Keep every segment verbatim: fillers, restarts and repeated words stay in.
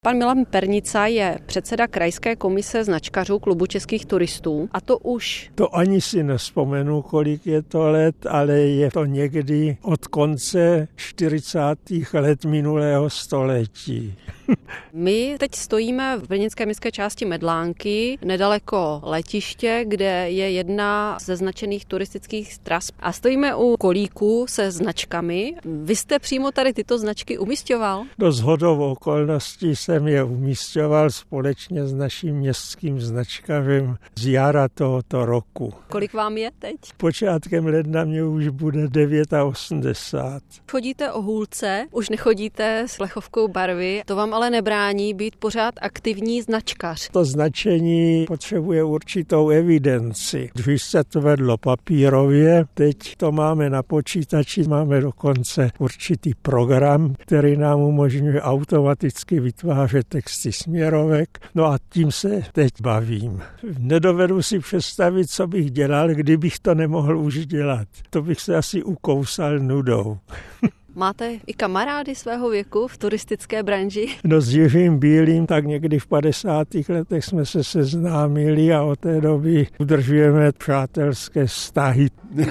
Pan Milan Pernica je předseda krajské komise značkařů Klubu českých turistů a to už... To ani si nevzpomenu, kolik je to let, ale je to někdy od konce čtyřicátých let minulého století. My teď stojíme v brněnské městské části Medlánky, nedaleko letiště, kde je jedna ze značených turistických tras a stojíme u kolíku se značkami. Vy jste přímo tady tyto značky umisťoval? Do shodou okolností jsem je umisťoval společně s naším městským značkařem z jara tohoto roku. Kolik vám je teď? Počátkem ledna mě už bude osmdesát devět. Chodíte o hůlce, už nechodíte s plechovkou barvy, to vám ale nebrání být pořád aktivní značkař. To značení potřebuje určitou evidenci. Když se to vedlo papírově, teď to máme na počítači, máme dokonce určitý program, který nám umožňuje automaticky vytvářet texty směrovek. No a tím se teď bavím. Nedovedu si představit, co bych dělal, kdybych to nemohl už dělat. To bych se asi ukousal nudou. Máte i kamarády svého věku v turistické branži? No s Jiřím Bílým tak někdy v padesátých letech jsme se seznámili a od té doby udržujeme přátelské vztahy.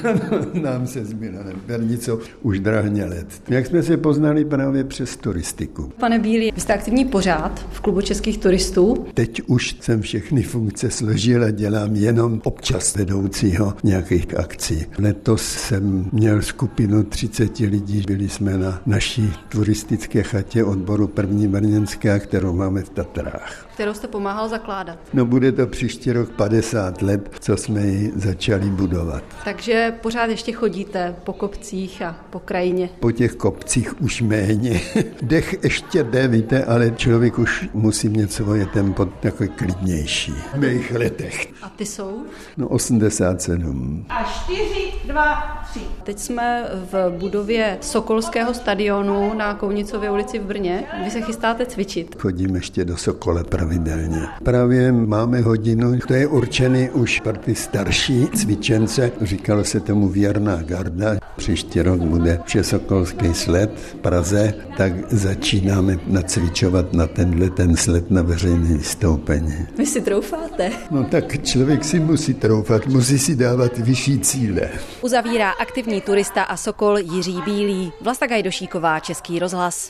Nám se s Milanem Pernicou už drahně let. Jak jsme se poznali právě přes turistiku. Pane Bílý, vy jste aktivní pořád v Klubu českých turistů? Teď už jsem všechny funkce složil a dělám jenom občas vedoucího nějakých akcí. Letos jsem měl skupinu třicet lidí, byli jsme na naší turistické chatě odboru první brněnské, kterou máme v Tatrách. Kterou jste pomáhal zakládat. No bude to příští rok padesát let, co jsme ji začali budovat. Takže pořád ještě chodíte po kopcích a po krajině. Po těch kopcích už méně. Dech ještě jde, víte, ale člověk už musí mít svoje tempo takový klidnější. V mých letech. A ty jsou? No osmdesát sedm. A čtyři, dva, tři. Teď jsme v budově Sokolského stadionu na Kounicově ulici v Brně. Vy se chystáte cvičit? Chodím ještě do Sokole pravidelně. Právě máme hodinu, to je určený už pro ty starší cvičence. Říkalo se tomu věrná garda. Příští rok bude Všesokolský sled v Praze, tak začínáme nacvičovat na tenhle ten sled na veřejné vystoupení. Vy si troufáte? No tak člověk si musí troufat, musí si dávat vyšší cíle. Uzavírá aktivní turista a Sokol Jiří Bílý. Vlasta Gajdošíková, Český rozhlas.